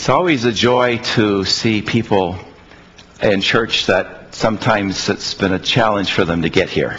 It's always a joy to see people in church that sometimes it's been a challenge for them to get here.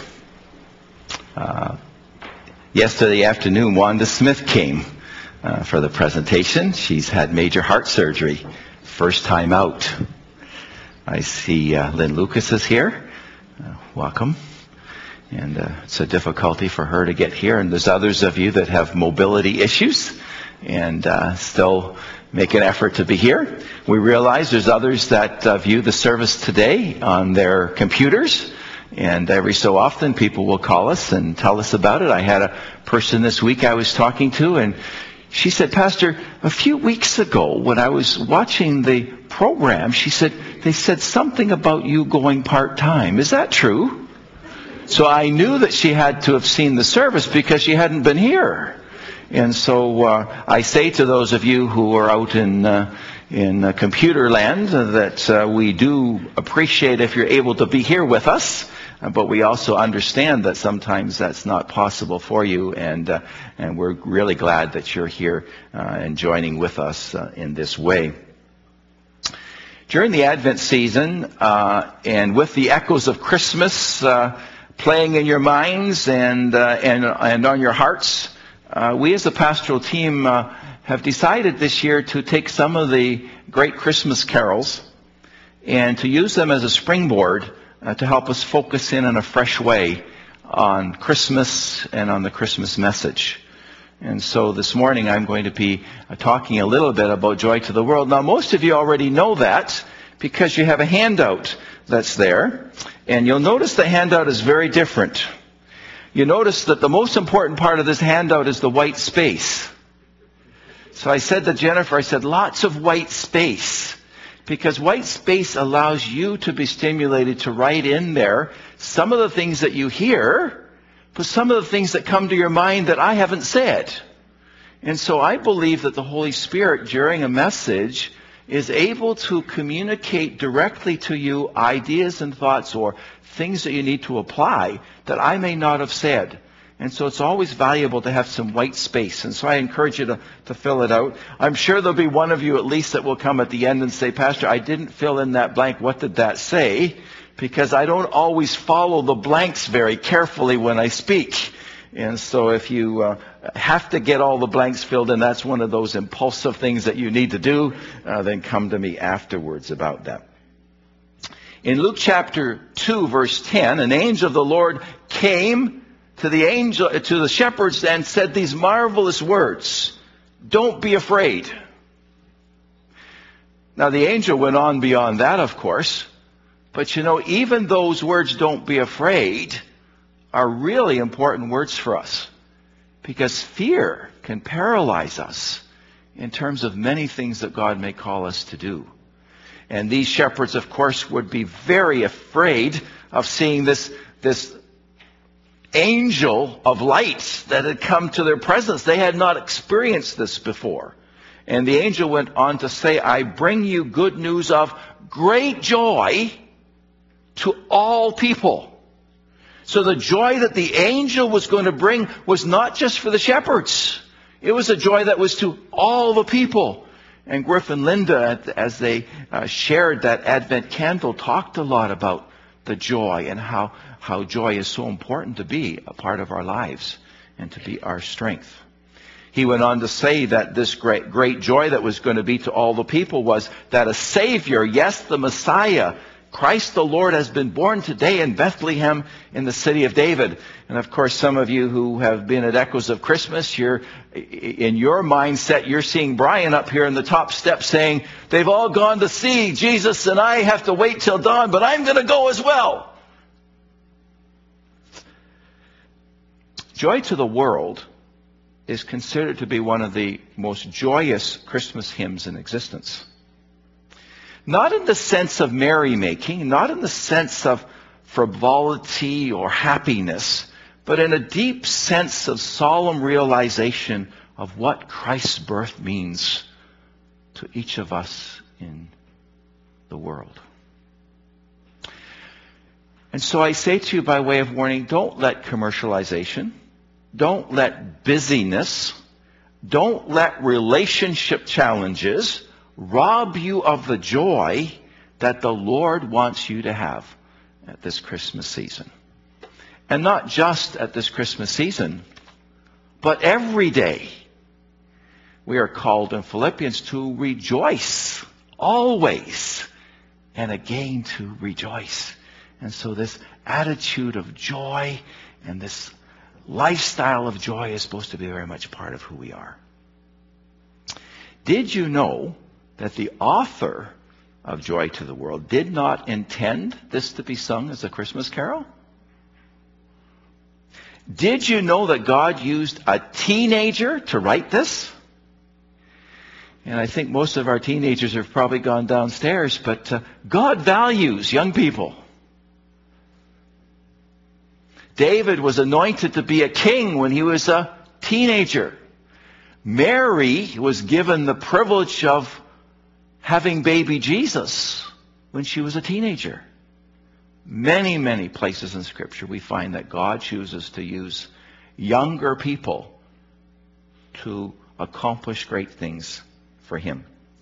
Yesterday afternoon, Wanda Smith came for the presentation. She's had major heart surgery, first time out. I see Lynn Lucas is here. Welcome. And it's a difficulty for her to get here. And there's others of you that have mobility issues and still make an effort to be here. We realize there's others that view the service today on their computers. And every so often people will call us and tell us about it. I had a person this week I was talking to, and she said, Pastor, a few weeks ago when I was watching the program, she said, they said something about you going part-time. Is that true? So I knew that she had to have seen the service because she hadn't been here. And so I say to those of you who are out in computer land that we do appreciate if you're able to be here with us, but we also understand that sometimes that's not possible for you, and we're really glad that you're here and joining with us in this way. During the Advent season, and with the echoes of Christmas playing in your minds and on your hearts, we as a pastoral team have decided this year to take some of the great Christmas carols and to use them as a springboard to help us focus in a fresh way on Christmas and on the Christmas message. And so this morning I'm going to be talking a little bit about Joy to the World. Now most of you already know that because you have a handout that's there. And you'll notice the handout is very different. You notice that the most important part of this handout is the white space. So I said to Jennifer, I said, lots of white space. Because white space allows you to be stimulated to write in there some of the things that you hear, but some of the things that come to your mind that I haven't said. And so I believe that the Holy Spirit, during a message, is able to communicate directly to you ideas and thoughts or things that you need to apply that I may not have said. And so it's always valuable to have some white space. And so I encourage you to fill it out. I'm sure there'll be one of you at least that will come at the end and say, Pastor, I didn't fill in that blank. What did that say? Because I don't always follow the blanks very carefully when I speak. And so if you have to get all the blanks filled in, that's one of those impulsive things that you need to do, then come to me afterwards about that. In Luke chapter 2, verse 10, an angel of the Lord came to the shepherds and said these marvelous words, "Don't be afraid." Now the angel went on beyond that, of course, but you know, even those words, "Don't be afraid," are really important words for us because fear can paralyze us in terms of many things that God may call us to do. And these shepherds, of course, would be very afraid of seeing this angel of light that had come to their presence. They had not experienced this before. And the angel went on to say, "I bring you good news of great joy to all people." So the joy that the angel was going to bring was not just for the shepherds. It was a joy that was to all the people. And Griff and Linda, as they shared that Advent candle, talked a lot about the joy and how joy is so important to be a part of our lives and to be our strength. He went on to say that this great joy that was going to be to all the people was that a Savior, yes, the Messiah, Christ the Lord, has been born today in Bethlehem in the city of David. And of course, some of you who have been at Echoes of Christmas, in your mindset, you're seeing Brian up here in the top step saying, they've all gone to see Jesus and I have to wait till dawn, but I'm going to go as well. Joy to the World is considered to be one of the most joyous Christmas hymns in existence. Not in the sense of merrymaking, not in the sense of frivolity or happiness, but in a deep sense of solemn realization of what Christ's birth means to each of us in the world. And so I say to you by way of warning, don't let commercialization, don't let busyness, don't let relationship challenges rob you of the joy that the Lord wants you to have at this Christmas season. And not just at this Christmas season, but every day. We are called in Philippians to rejoice always, and again to rejoice. And so this attitude of joy and this lifestyle of joy is supposed to be very much part of who we are. Did you know that the author of Joy to the World did not intend this to be sung as a Christmas carol? Did you know that God used a teenager to write this? And I think most of our teenagers have probably gone downstairs, but God values young people. David was anointed to be a king when he was a teenager. Mary was given the privilege of having baby Jesus when she was a teenager. Many, many places in Scripture we find that God chooses to use younger people to accomplish great things for Him.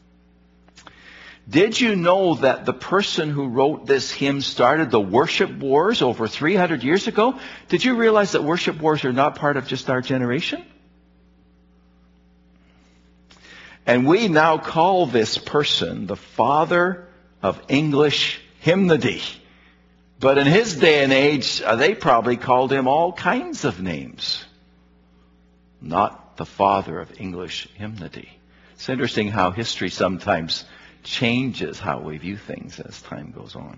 Did you know that the person who wrote this hymn started the worship wars over 300 years ago? Did you realize that worship wars are not part of just our generation? And we now call this person the father of English hymnody. But in his day and age, they probably called him all kinds of names. Not the father of English hymnody. It's interesting how history sometimes changes how we view things as time goes on.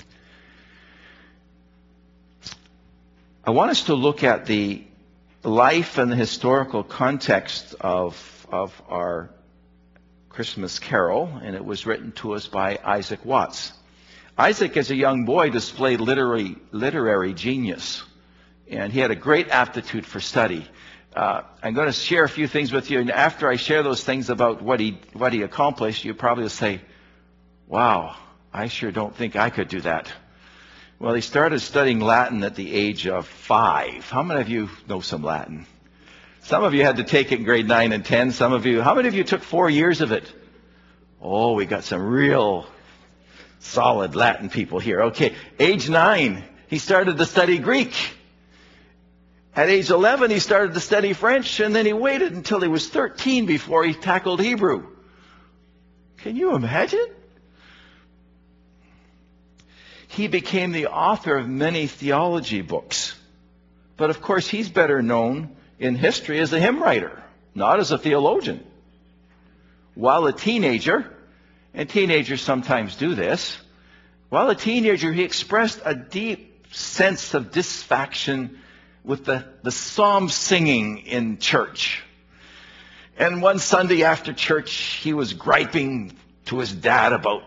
I want us to look at the life and the historical context of our Christmas carol, and it was written to us by Isaac Watts. Isaac, as a young boy, displayed literary genius, and he had a great aptitude for study. I'm going to share a few things with you, and after I share those things about what he accomplished, you probably will say, wow, I sure don't think I could do that. Well, he started studying Latin at the age of 5. How many of you know some Latin? Some of you had to take it in grade 9 and 10. How many of you took 4 years of it? Oh, we got some real solid Latin people here. Okay, age 9, he started to study Greek. At age 11, he started to study French, and then he waited until he was 13 before he tackled Hebrew. Can you imagine? He became the author of many theology books. But of course, he's better known in history as a hymn writer, not as a theologian. While a teenager, and teenagers sometimes do this, while a teenager, he expressed a deep sense of dissatisfaction with the psalm singing in church. And one Sunday after church, he was griping to his dad about,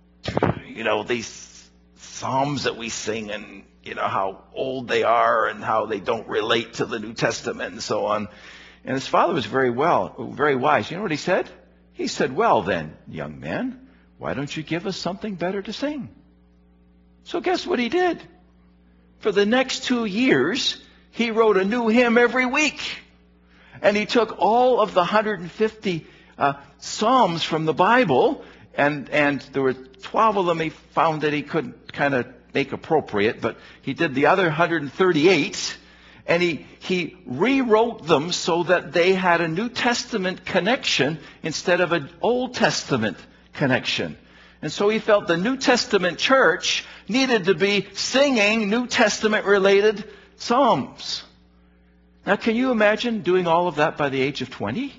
these psalms that we sing and, how old they are and how they don't relate to the New Testament and so on. And his father was very wise. You know what he said? He said, well then, young man, why don't you give us something better to sing? So guess what he did? For the next 2 years, he wrote a new hymn every week. And he took all of the 150 Psalms from the Bible, and there were 12 of them he found that he couldn't kind of make appropriate, but he did the other 138, and he rewrote them so that they had a New Testament connection instead of an Old Testament connection. And so he felt the New Testament church needed to be singing New Testament-related psalms. Now, can you imagine doing all of that by the age of 20?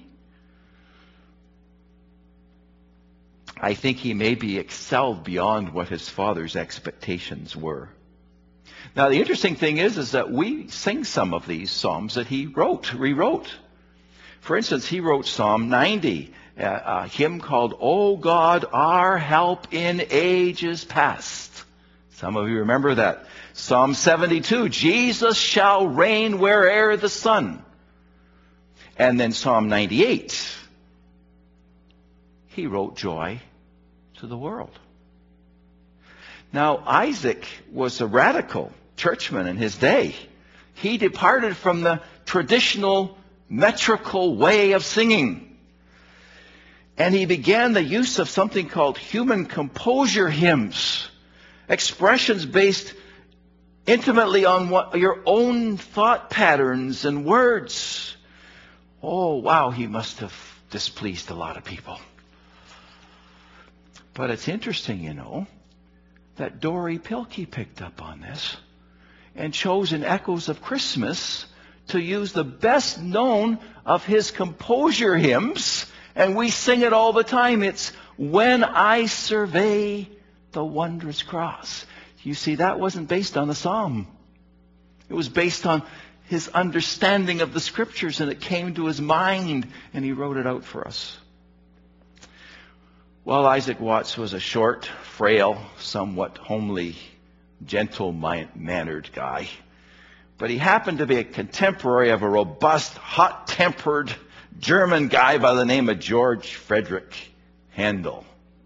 I think he maybe excelled beyond what his father's expectations were. Now, the interesting thing is that we sing some of these psalms that he rewrote. For instance, he wrote Psalm 90, a hymn called, O God, our help in ages past. Some of you remember that. Psalm 72, Jesus shall reign where'er the sun. And then Psalm 98, he wrote Joy to the World. Now, Isaac was a radical churchman in his day. He departed from the traditional metrical way of singing. And he began the use of something called human composure hymns, expressions based intimately on your own thought patterns and words. Oh, wow, he must have displeased a lot of people. But it's interesting, you know, that Dory Pilkey picked up on this and chose in Echoes of Christmas to use the best known of his composure hymns, and we sing it all the time. It's When I Survey the Wondrous Cross. You see, that wasn't based on a psalm. It was based on his understanding of the Scriptures, and it came to his mind, and he wrote it out for us. Well, Isaac Watts was a short, frail, somewhat homely, gentle-mannered guy. But he happened to be a contemporary of a robust, hot-tempered German guy by the name of George Friedrich Handel.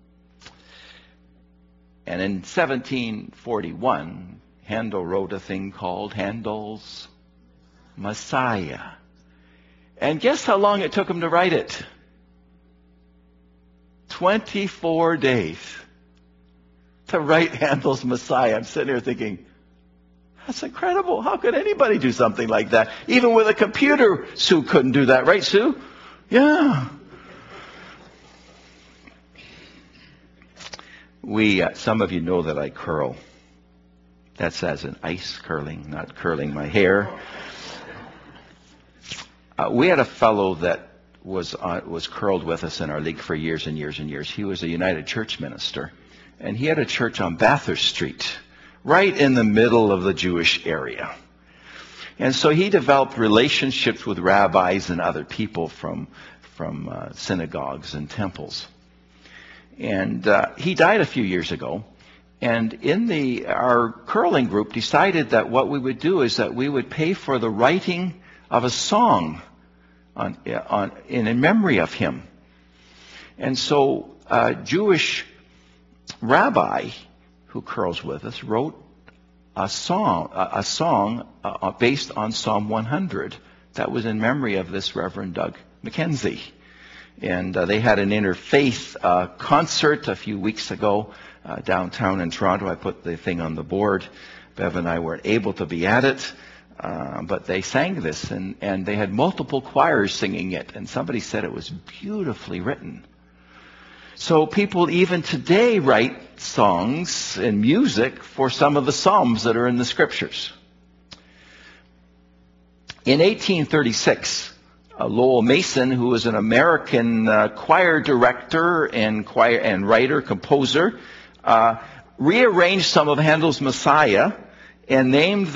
And in 1741, Handel wrote a thing called Handel's Messiah. And guess how long it took him to write it? 24 days to write Handel's Messiah. I'm sitting here thinking, that's incredible. How could anybody do something like that? Even with a computer, Sue couldn't do that. Right, Sue? Yeah. Some of you know that I curl. That's as in ice curling, not curling my hair. We had a fellow that was curled with us in our league for years and years and years. He was a United Church minister, and he had a church on Bathurst Street, right in the middle of the Jewish area. And so he developed relationships with rabbis and other people from synagogues and temples. And he died a few years ago. And our curling group decided that what we would do is that we would pay for the writing of a song in memory of him. And so a Jewish rabbi who curls with us wrote a song based on Psalm 100 that was in memory of this Reverend Doug McKenzie. And they had an interfaith concert a few weeks ago downtown in Toronto. I put the thing on the board. Bev and I weren't able to be at it, but they sang this, and they had multiple choirs singing it, and somebody said it was beautifully written. So people even today write songs and music for some of the psalms that are in the Scriptures. In 1836, Lowell Mason, who was an American choir director and writer, composer, rearranged some of Handel's Messiah and named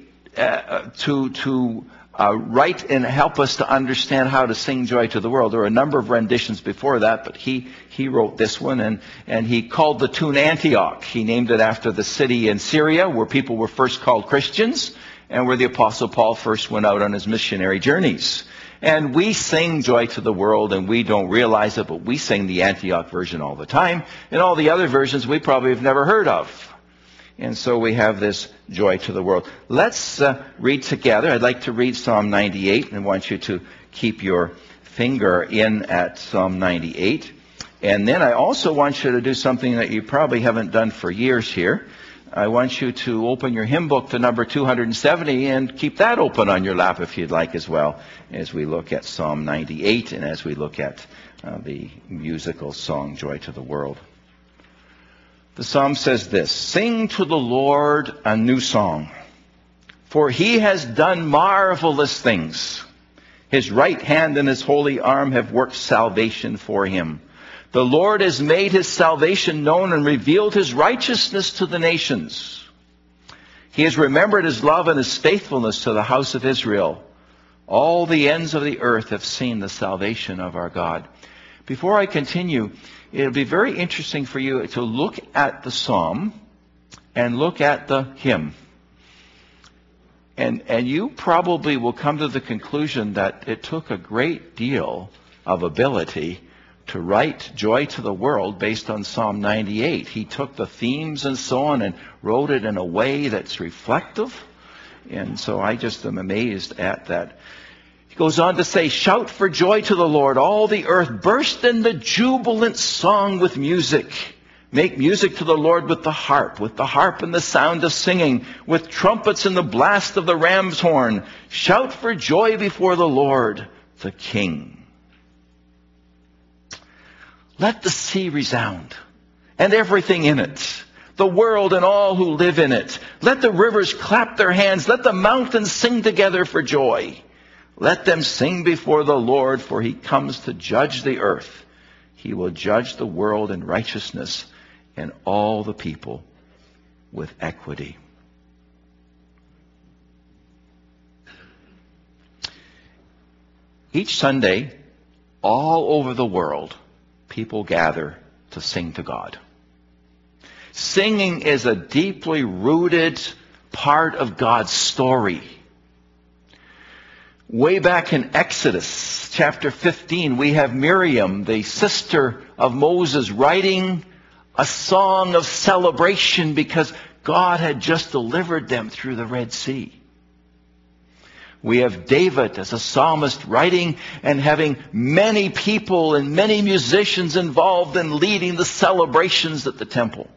to write and help us to understand how to sing Joy to the World. There were a number of renditions before that, but he wrote this one, and he called the tune Antioch. He named it after the city in Syria where people were first called Christians and where the Apostle Paul first went out on his missionary journeys. And we sing Joy to the World, and we don't realize it, but we sing the Antioch version all the time. And all the other versions we probably have never heard of. And so we have this Joy to the World. Let's read together. I'd like to read Psalm 98, and I want you to keep your finger in at Psalm 98. And then I also want you to do something that you probably haven't done for years here. I want you to open your hymn book to number 270 and keep that open on your lap if you'd like as well, as we look at Psalm 98 and as we look at the musical song Joy to the World. The psalm says this: "Sing to the Lord a new song, for he has done marvelous things. His right hand and his holy arm have worked salvation for him. The Lord has made his salvation known and revealed his righteousness to the nations. He has remembered his love and his faithfulness to the house of Israel. All the ends of the earth have seen the salvation of our God." Before I continue, it'll be very interesting for you to look at the psalm and look at the hymn. And you probably will come to the conclusion that it took a great deal of ability to write Joy to the World based on Psalm 98. He took the themes and so on and wrote it in a way that's reflective. And so I just am amazed at that. He goes on to say, shout for joy to the Lord, all the earth. Burst in the jubilant song with music. Make music to the Lord with the harp and the sound of singing, with trumpets and the blast of the ram's horn. Shout for joy before the Lord, the King. Let the sea resound, and everything in it, the world and all who live in it. Let the rivers clap their hands. Let the mountains sing together for joy. Let them sing before the Lord, for he comes to judge the earth. He will judge the world in righteousness and all the people with equity. Each Sunday, all over the world, people gather to sing to God. Singing is a deeply rooted part of God's story. Way back in Exodus chapter 15, we have Miriam, the sister of Moses, writing a song of celebration because God had just delivered them through the Red Sea. We have David as a psalmist writing and having many people and many musicians involved in leading the celebrations at the temple.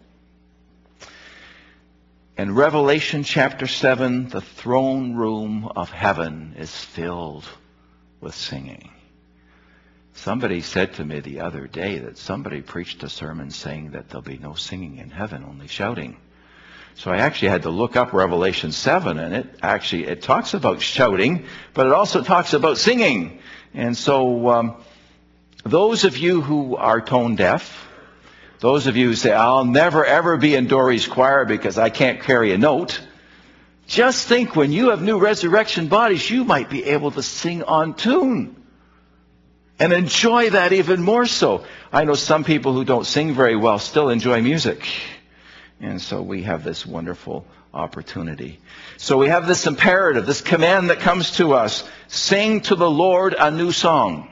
In Revelation chapter 7, the throne room of heaven is filled with singing. Somebody said to me the other day that somebody preached a sermon saying that there'll be no singing in heaven, only shouting. So I actually had to look up Revelation 7, and it talks about shouting, but it also talks about singing. And so those of you who are tone deaf, those of you who say, I'll never ever be in Dory's choir because I can't carry a note, just think when you have new resurrection bodies, you might be able to sing on tune and enjoy that even more so. I know some people who don't sing very well still enjoy music. And so we have this wonderful opportunity. So we have this imperative, this command that comes to us. Sing to the Lord a new song.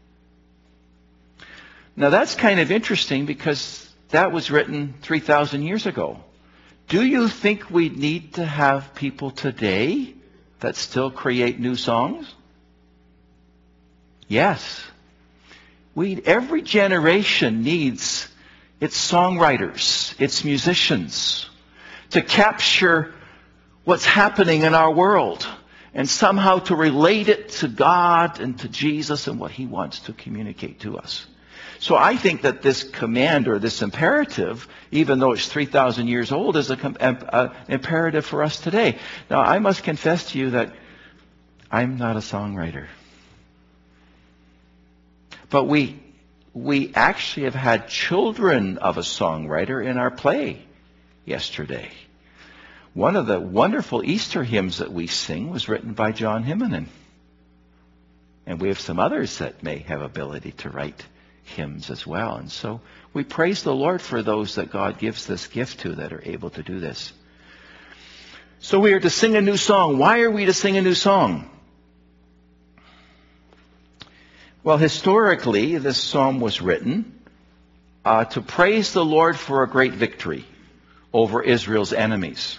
Now that's kind of interesting because that was written 3,000 years ago. Do you think we need to have people today that still create new songs? Yes. Every generation needs its songwriters, its musicians, to capture what's happening in our world and somehow to relate it to God and to Jesus and what he wants to communicate to us. So I think that this command or this imperative, even though it's 3,000 years old, is an imperative for us today. Now, I must confess to you that I'm not a songwriter. But we actually have had children of a songwriter in our play yesterday. One of the wonderful Easter hymns that we sing was written by John Himonen. And we have some others that may have ability to write hymns as well. And so we praise the Lord for those that God gives this gift to that are able to do this. So we are to sing a new song. Why are we to sing a new song? Well, historically, this psalm was written to praise the Lord for a great victory over Israel's enemies.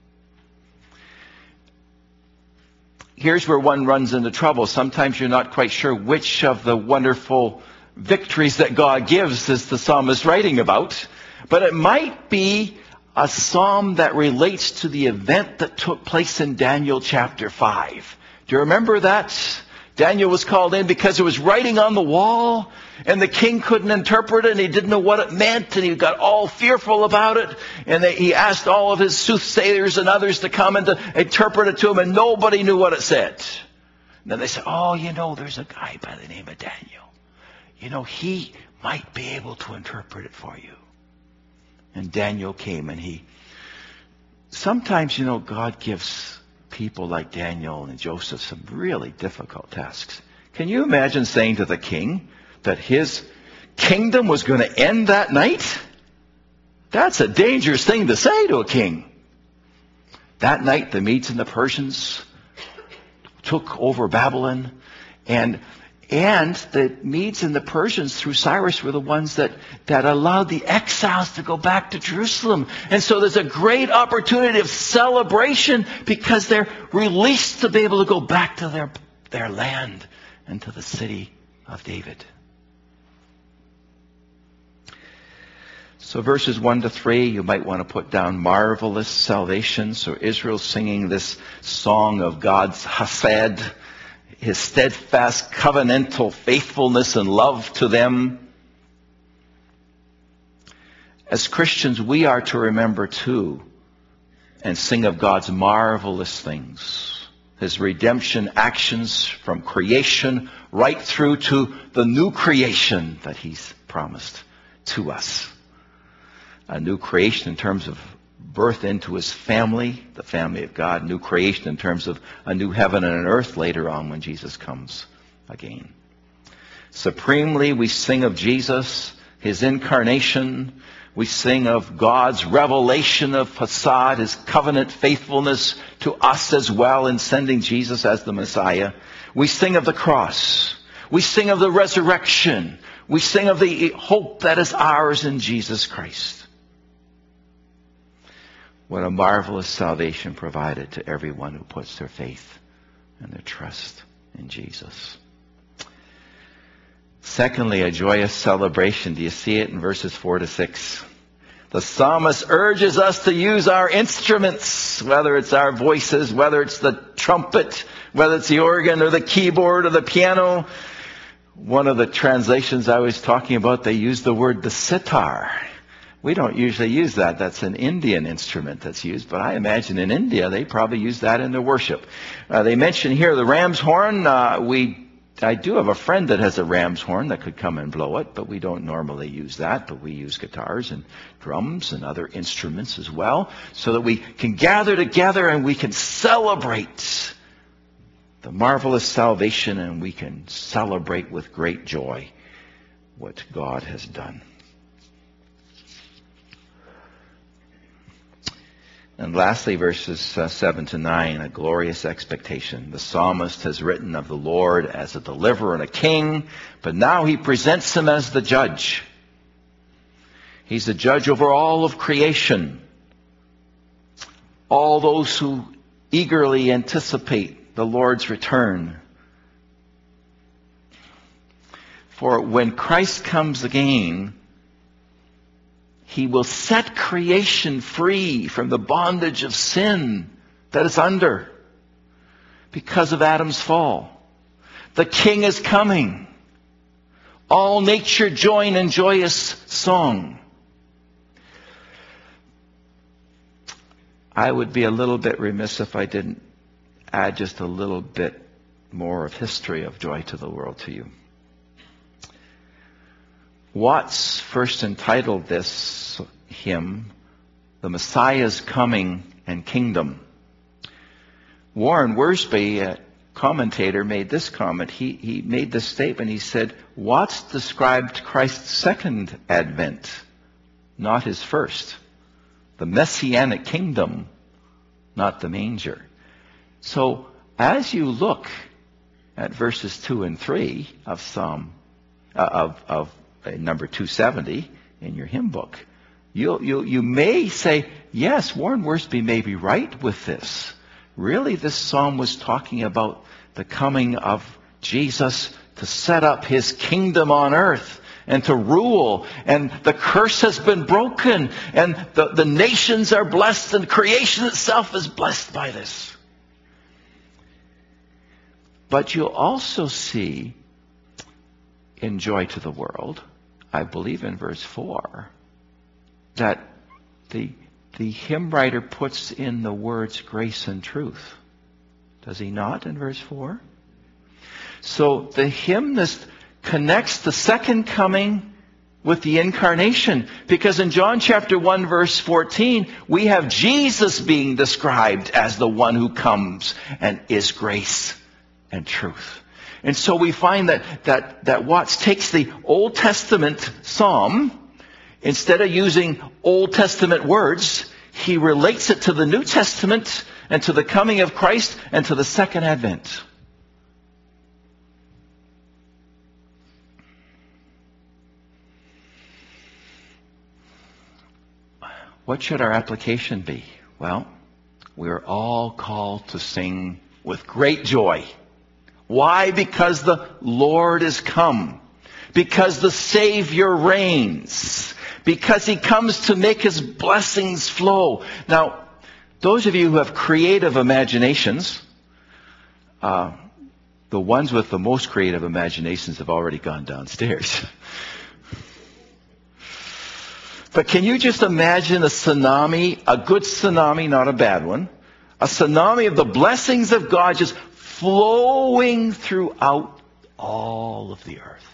Here's where one runs into trouble. Sometimes you're not quite sure which of the wonderful victories that God gives is the psalmist writing about. But it might be a psalm that relates to the event that took place in Daniel chapter 5. Do you remember that? Daniel was called in because there was writing on the wall and the king couldn't interpret it and he didn't know what it meant and he got all fearful about it. And he asked all of his soothsayers and others to come and to interpret it to him and nobody knew what it said. And then they said, there's a guy by the name of Daniel. He might be able to interpret it for you. And Daniel came and sometimes, God gives people like Daniel and Joseph some really difficult tasks. Can you imagine saying to the king that his kingdom was going to end that night? That's a dangerous thing to say to a king. That night, the Medes and the Persians took over Babylon, and the Medes and the Persians through Cyrus were the ones that allowed the exiles to go back to Jerusalem. And so there's a great opportunity of celebration because they're released to be able to go back to their land and to the city of David. So verses 1 to 3, you might want to put down marvelous salvation. So Israel's singing this song of God's Hesed, his steadfast covenantal faithfulness and love to them. As Christians, we are to remember too and sing of God's marvelous things, his redemption actions from creation right through to the new creation that he's promised to us. A new creation in terms of birth into his family, the family of God. New creation in terms of a new heaven and an earth later on when Jesus comes again. Supremely, we sing of Jesus, his incarnation. We sing of God's revelation of Hesed, his covenant faithfulness to us as well in sending Jesus as the Messiah. We sing of the cross. We sing of the resurrection. We sing of the hope that is ours in Jesus Christ. What a marvelous salvation provided to everyone who puts their faith and their trust in Jesus. Secondly, a joyous celebration. Do you see it in verses 4 to 6? The psalmist urges us to use our instruments, whether it's our voices, whether it's the trumpet, whether it's the organ or the keyboard or the piano. One of the translations I was talking about, they use the word the sitar. We don't usually use that. That's an Indian instrument that's used. But I imagine in India, they probably use that in their worship. They mention here the ram's horn. I do have a friend that has a ram's horn that could come and blow it, but we don't normally use that. But we use guitars and drums and other instruments as well, so that we can gather together and we can celebrate the marvelous salvation, and we can celebrate with great joy what God has done. And lastly, verses 7 to 9, a glorious expectation. The psalmist has written of the Lord as a deliverer and a king, but now he presents him as the judge. He's the judge over all of creation. All those who eagerly anticipate the Lord's return. For when Christ comes again, he will set creation free from the bondage of sin that it's under because of Adam's fall. The King is coming. All nature join in joyous song. I would be a little bit remiss if I didn't add just a little bit more of history of Joy to the World to you. Watts first entitled this hymn, The Messiah's Coming and Kingdom. Warren Wiersbe, a commentator, made this comment. He made this statement. He said, Watts described Christ's second advent, not his first. The messianic kingdom, not the manger. So as you look at verses 2 and 3 of Psalm of number 270 in your hymn book, you may say, yes, Warren Wiersbe may be right with this. Really, this psalm was talking about the coming of Jesus to set up his kingdom on earth and to rule. And the curse has been broken. And the nations are blessed, and creation itself is blessed by this. But you'll also see in Joy to the World, I believe in verse 4, that the hymn writer puts in the words grace and truth. Does he not in verse 4? So the hymnist connects the second coming with the incarnation. Because in John chapter 1 verse 14, we have Jesus being described as the one who comes and is grace and truth. And so we find that Watts takes the Old Testament psalm, instead of using Old Testament words, he relates it to the New Testament and to the coming of Christ and to the second advent. What should our application be? Well, we're all called to sing with great joy. Why? Because the Lord is come. Because the Savior reigns. Because He comes to make His blessings flow. Now, those of you who have creative imaginations, the ones with the most creative imaginations have already gone downstairs. But can you just imagine a tsunami, a good tsunami, not a bad one, a tsunami of the blessings of God just flowing throughout all of the earth?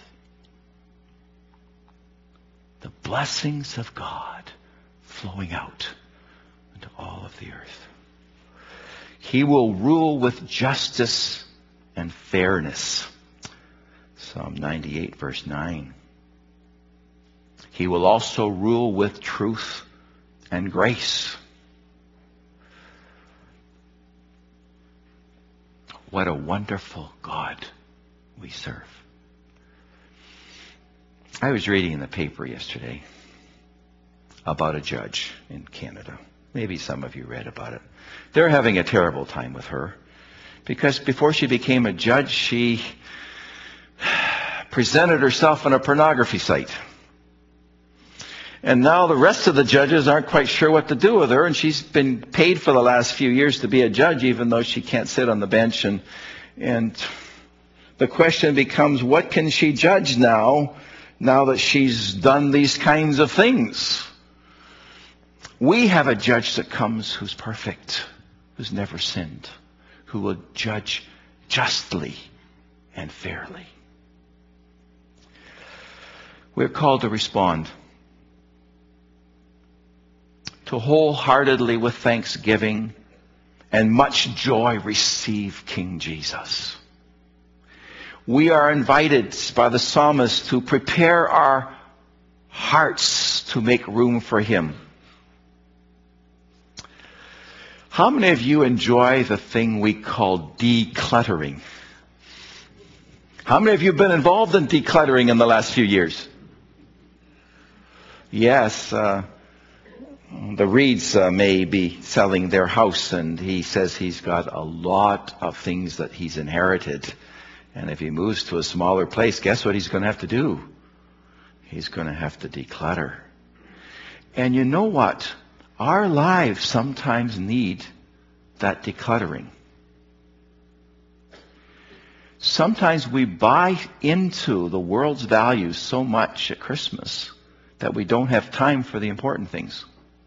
The blessings of God flowing out into all of the earth. He will rule with justice and fairness. Psalm 98, verse 9. He will also rule with truth and grace. What a wonderful God we serve. I was reading in the paper yesterday about a judge in Canada. Maybe some of you read about it. They're having a terrible time with her because before she became a judge, she presented herself on a pornography site. And now the rest of the judges aren't quite sure what to do with her, and she's been paid for the last few years to be a judge, even though she can't sit on the bench. And the question becomes, what can she judge now that she's done these kinds of things? We have a judge that comes who's perfect, who's never sinned, who will judge justly and fairly. We're called to respond, to wholeheartedly with thanksgiving and much joy receive King Jesus. We are invited by the psalmist to prepare our hearts to make room for Him. How many of you enjoy the thing we call decluttering? How many of you have been involved in decluttering in the last few years? Yes, the Reeds may be selling their house, and he says he's got a lot of things that he's inherited. And if he moves to a smaller place, guess what he's going to have to do? He's going to have to declutter. And you know what? Our lives sometimes need that decluttering. Sometimes we buy into the world's values so much at Christmas that we don't have time for the important things.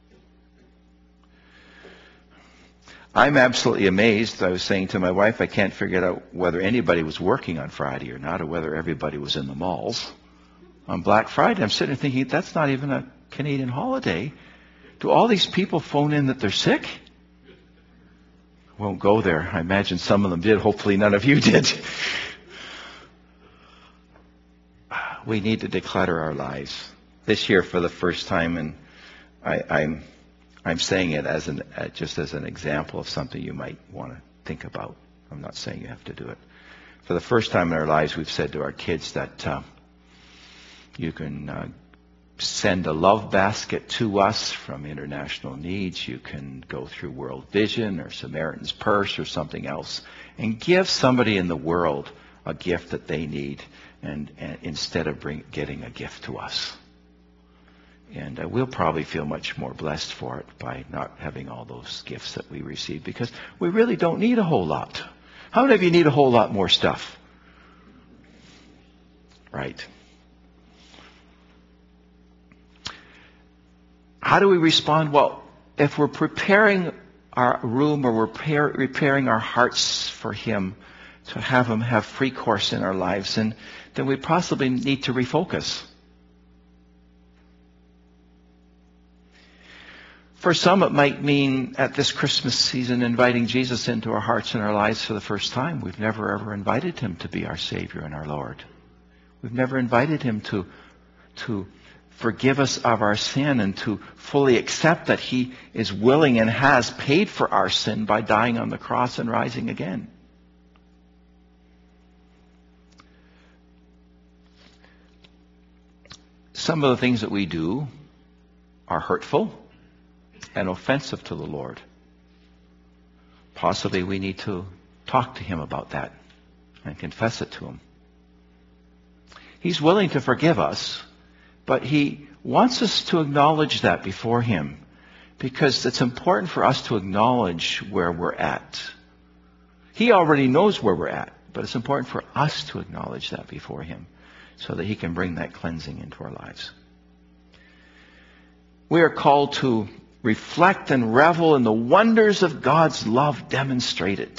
I'm absolutely amazed. I was saying to my wife, I can't figure out whether anybody was working on Friday or not, or whether everybody was in the malls. On Black Friday, I'm sitting there thinking, that's not even a Canadian holiday. Do all these people phone in that they're sick? Won't go there. I imagine some of them did. Hopefully none of you did. We need to declutter our lives. This year, for the first time, and I'm saying it as just as an example of something you might want to think about. I'm not saying you have to do it. For the first time in our lives, we've said to our kids that you can send a love basket to us from International Needs. You can go through World Vision or Samaritan's Purse or something else and give somebody in the world a gift that they need, and instead of getting a gift to us. And we'll probably feel much more blessed for it by not having all those gifts that we receive, because we really don't need a whole lot. How many of you need a whole lot more stuff? Right. How do we respond? Well, if we're preparing our room, or we're preparing our hearts for Him, to have Him have free course in our lives, then we possibly need to refocus. For some, it might mean at this Christmas season inviting Jesus into our hearts and our lives for the first time. We've never ever invited Him to be our Savior and our Lord. We've never invited Him to forgive us of our sin and to fully accept that He is willing and has paid for our sin by dying on the cross and rising again. Some of the things that we do are hurtful and offensive to the Lord. Possibly we need to talk to Him about that and confess it to him. He's willing to forgive us, but he wants us to acknowledge that before him, because it's important for us to acknowledge where we're at. He already knows where we're at, but it's important for us to acknowledge that before him so that he can bring that cleansing into our lives. We are called to reflect and revel in the wonders of God's love demonstrated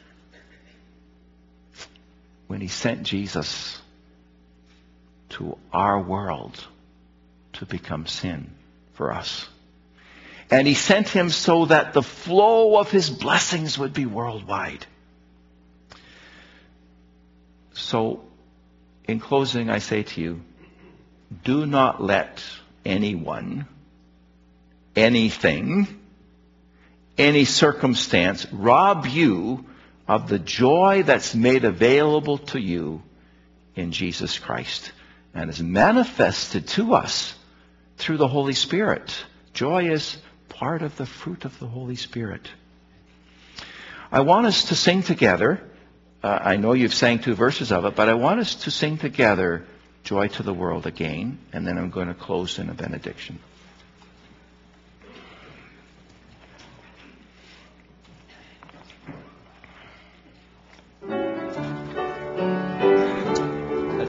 when he sent Jesus to our world to become sin for us. And he sent him so that the flow of his blessings would be worldwide. So, in closing, I say to you, do not let anyone, anything, any circumstance rob you of the joy that's made available to you in Jesus Christ and is manifested to us through the Holy Spirit. Joy is part of the fruit of the Holy Spirit. I want us to sing together. I know you've sang 2 verses of it, but I want us to sing together Joy to the World again, and then I'm going to close in a benediction.